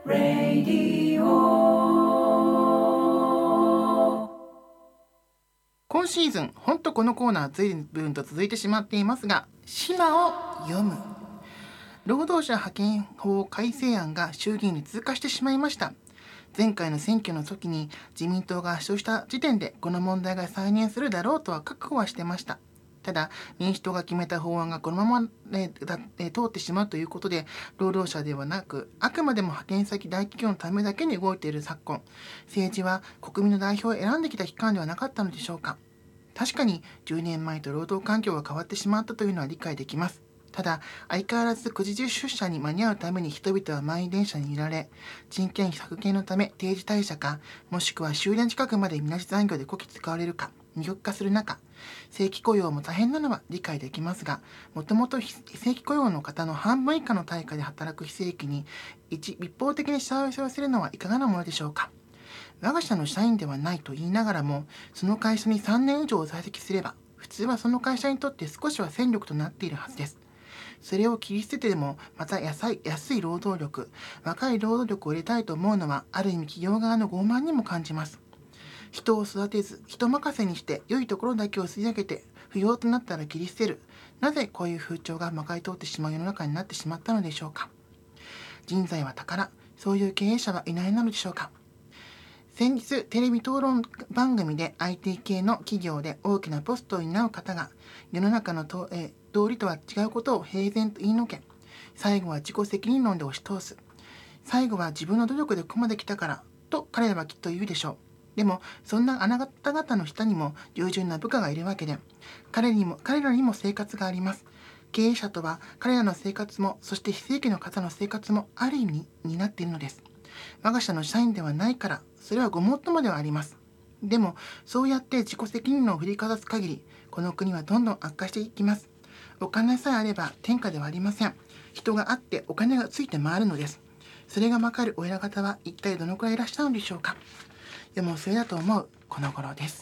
今シーズン、本当このコーナー随分と続いてしまっていますが、島を読む。労働者派遣法改正案が衆議院に通過してしまいました。前回の選挙の時に自民党が圧勝した時点でこの問題が再燃するだろうとは覚悟はしてました。ただ民主党が決めた法案がこのまま、通ってしまうということで、労働者ではなくあくまでも派遣先大企業のためだけに動いている昨今、政治は国民の代表を選んできた機関ではなかったのでしょうか。確かに10年前と労働環境が変わってしまったというのは理解できます。ただ相変わらず9時10出社に間に合うために人々は満員電車に揺られ、人件費削減のため定時退社か、もしくは終電近くまでみなし残業でこき使われるか二極化する中、正規雇用も大変なのは理解できますが、もともと非正規雇用の方の半分以下の対価で働く非正規に一方的に幸せをするのはいかがなものでしょうか。我が社の社員ではないと言いながらも、その会社に3年以上在籍すれば普通はその会社にとって少しは戦力となっているはずです。それを切り捨ててでもまた安い労働力、若い労働力を入れたいと思うのは、ある意味企業側の傲慢にも感じます。人を育てず人任せにして良いところだけを吸い上げて、不要となったら切り捨てる。なぜこういう風潮がまかり通ってしまう世の中になってしまったのでしょうか。人材は宝、そういう経営者はいないのでしょうか。先日テレビ討論番組で IT 系の企業で大きなポストを担う方が、世の中の道理とは違うことを平然と言いのけ、最後は自己責任論で押し通す。最後は自分の努力でここまで来たからと彼らはきっと言うでしょう。でもそんなあなた方の下にも従順な部下がいるわけで、彼らにも生活があります。経営者とは彼らの生活も、そして非正規の方の生活もある意味になっているのです。我が社の社員ではないから、それはごもっともではあります。でもそうやって自己責任を振りかざす限り、この国はどんどん悪化していきます。お金さえあれば天下ではありません。人があってお金がついて回るのです。それがわかるお偉方は一体どのくらいいらっしゃるのでしょうか。でもそれだと思うこの頃です。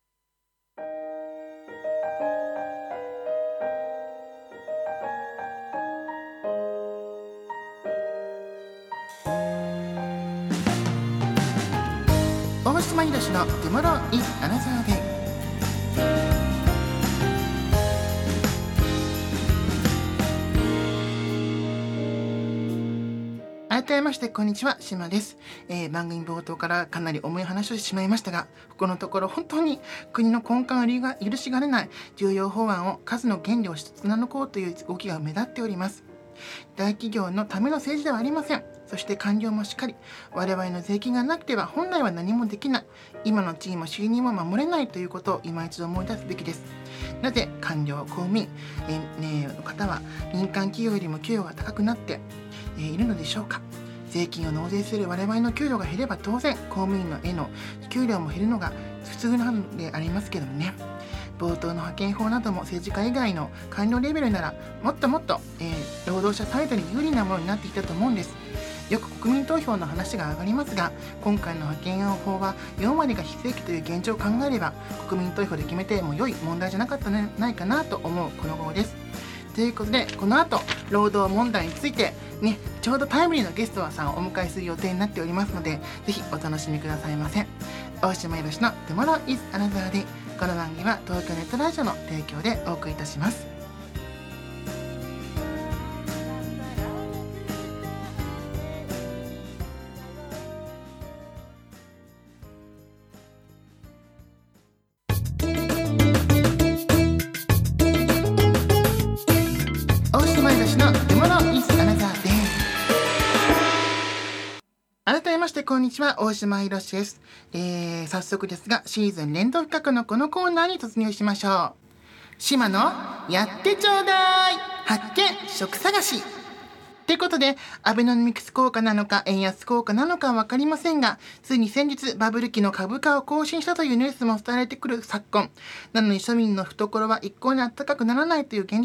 大島ひろしのTomorrow is Another Day。改めましてこんにちは、島です。番組冒頭からかなり重い話をしてしまいましたが、ここのところ本当に国の根幹を許しがれない重要法案を数の原理を一つ貫こうという動きが目立っております。大企業のための政治ではありません。そして官僚もしっかり、我々の税金がなくては本来は何もできない、今の地位も収入も守れないということを今一度思い出すべきです。なぜ官僚、公務員、の方は民間企業よりも給与が高くなっているのでしょうか。税金を納税する我々の給料が減れば当然公務員の給料も減るのが普通なのでありますけどもね。冒頭の派遣法なども政治家以外の官僚レベルならもっともっと、労働者サイドに有利なものになっていたと思うんです。よく国民投票の話が上がりますが、今回の派遣法は4割が非正規という現状を考えれば国民投票で決めても良い問題じゃなかったのではないかなと思うこの頃です。ということで、この後労働問題についてね、ちょうどタイムリーなゲストさんをお迎えする予定になっておりますので、ぜひお楽しみくださいませ。大島ひろしの Tomorrow is Another Day。この番組は東京ネットラジオの提供でお送りいたします。大島ひろしの Tomorrow is Another Day。改めましてこんにちは、大島ひろしです。早速ですがシーズン連動企画のこのコーナーに突入しましょう。島のやってちょうだい発見職探しということで、アベノミクス効果なのか円安効果なのかは分かりませんが、ついに先日バブル期の株価を更新したというニュースも伝えられてくる昨今なのに、庶民の懐は一向に暖かくならないという現実。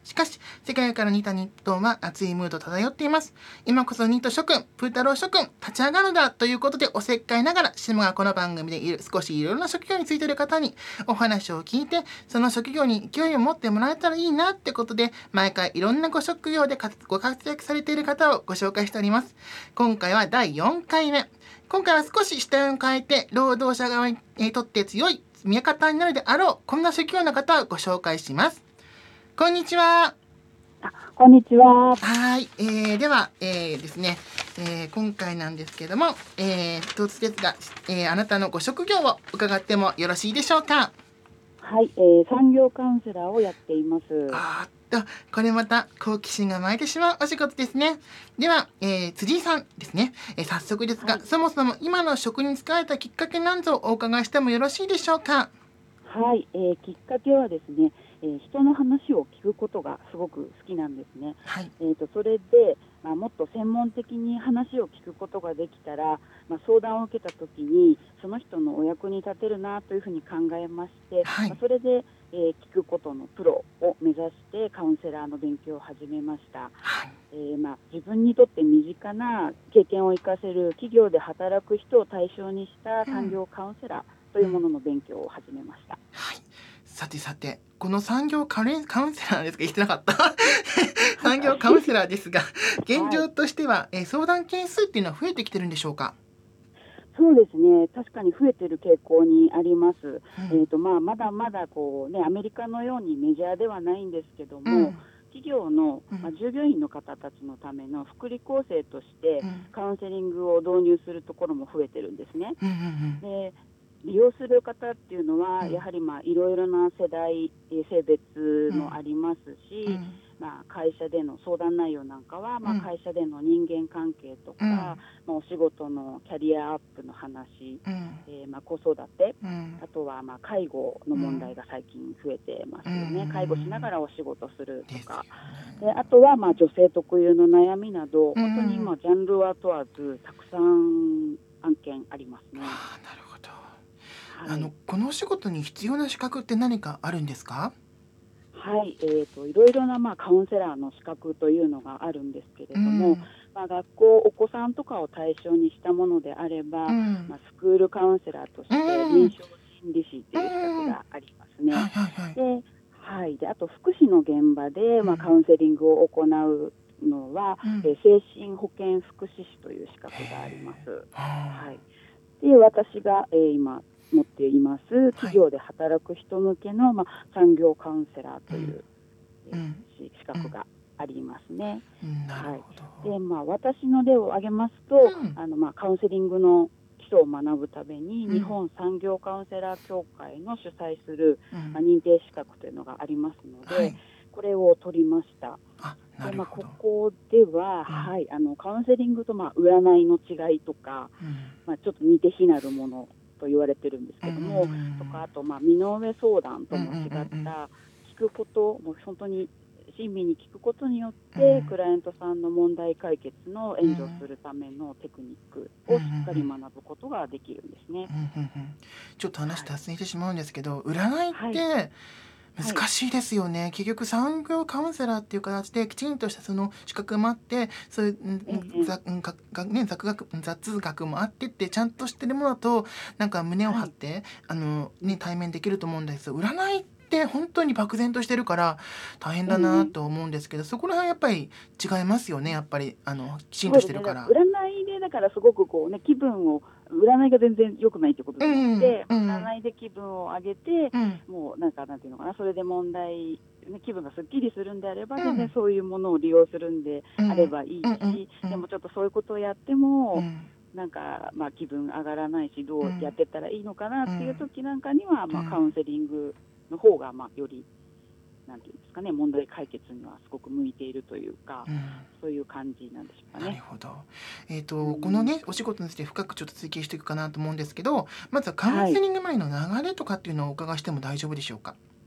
しかし世界から似た日本は熱いムード漂っています。今こそニート諸君、プー太郎諸君立ち上がるんだということで、おせっかいながら島がこの番組で少しいろいろな職業についている方にお話を聞いて、その職業に勢いを持ってもらえたらいいなってことで、毎回いろんなご職業でご活躍されている方をご紹介しております。今回は第4回目。今回は少し視点を変えて、労働者側にとって強い味方になるであろうこんな職業の方をご紹介します。こんにちは。 こんにちは。 はい、では、ですね、今回なんですけども、一つですが、あなたのご職業を伺ってもよろしいでしょうか。 はい、産業カウンセラーをやっています。 これまた好奇心が湧いてしまうお仕事ですね。では、辻井さんですね、早速ですが、そもそも今の職に就かれたきっかけなんぞお伺いしてもよろしいでしょうか。 はい、きっかけはですね、人の話を聞くことがすごく好きなんですね。 はい。 それで、もっと専門的に話を聞くことができたら、相談を受けたときにその人のお役に立てるなというふうに考えまして、 はい。 それで、聞くことのプロを目指してカウンセラーの勉強を始めました。 はい。 自分にとって身近な経験を生かせる企業で働く人を対象にした産業カウンセラーというものの勉強を始めました。 はい。さて、この産業カウンセラーですか、言ってなかった産業カウンセラーですが、現状としては、相談件数っていうのは増えてきてるんでしょうか。 そうですね、確かに増えている傾向にあります。まだまだアメリカのようにメジャーではないんですけども、企業の、従業員の方たちのための福利厚生としてカウンセリングを導入するところも増えてるんですね。で利用する方っていうのは、やはりいろいろな世代、性別もありますし、会社での相談内容なんかは、会社での人間関係とか、お仕事のキャリアアップの話、子育て、あとは介護の問題が最近増えてますよね。介護しながらお仕事するとか、であとは女性特有の悩みなど、本当に今ジャンルは問わずたくさん案件ありますね。 なるほど。このお仕事に必要な資格って何かあるんですか？ はい、いろいろなカウンセラーの資格というのがあるんですけれども、学校、お子さんとかを対象にしたものであれば、スクールカウンセラーとして臨床心理士という資格がありますね。であと福祉の現場で、カウンセリングを行うのは、精神保健福祉士という資格があります。で私が、今持っています企業で働く人向けの、産業カウンセラーという、資格がありますね。で私の例を挙げますと、カウンセリングの基礎を学ぶために、日本産業カウンセラー協会の主催する、認定資格というのがありますので、これを取りました。でここでは、カウンセリングと占いの違いとか、ちょっと似て非なるものと言われてるんですけども、とかあと身の上相談とも違った聞くことも本当に親身に聞くことによって、クライアントさんの問題解決の援助するためのテクニックをしっかり学ぶことができるんですね。 ちょっと話脱線してしまうんですけど、占いって難しいですよね。結局産業カウンセラーっていう形できちんとしたその資格もあって、そういう雑学もあってってちゃんとしてるものとなんか胸を張って、対面できると思うんですよ。占いって本当に漠然としてるから大変だなと思うんですけど、そこら辺やっぱり違いますよね。やっぱりきちんとしてるから。 占いでだからすごく気分を、占いが全然良くないってことじゃなくて、占いで気分を上げて、もうなんていうのかな、それで問題、気分がすっきりするんであれば、全然そういうものを利用するんであればいいし、でもちょっとそういうことをやっても、気分上がらないし、どうやってったらいいのかなっていう時なんかには、カウンセリングの方がよりなんていうんですかね、問題解決にはすごく向いているというか、そういう感じなんでしょうかね。 なるほど。このねお仕事について深くちょっと追求していくかなと思うんですけど、まずはカウンセリング前の流れとかっていうのをお伺いしても大丈夫でしょうか。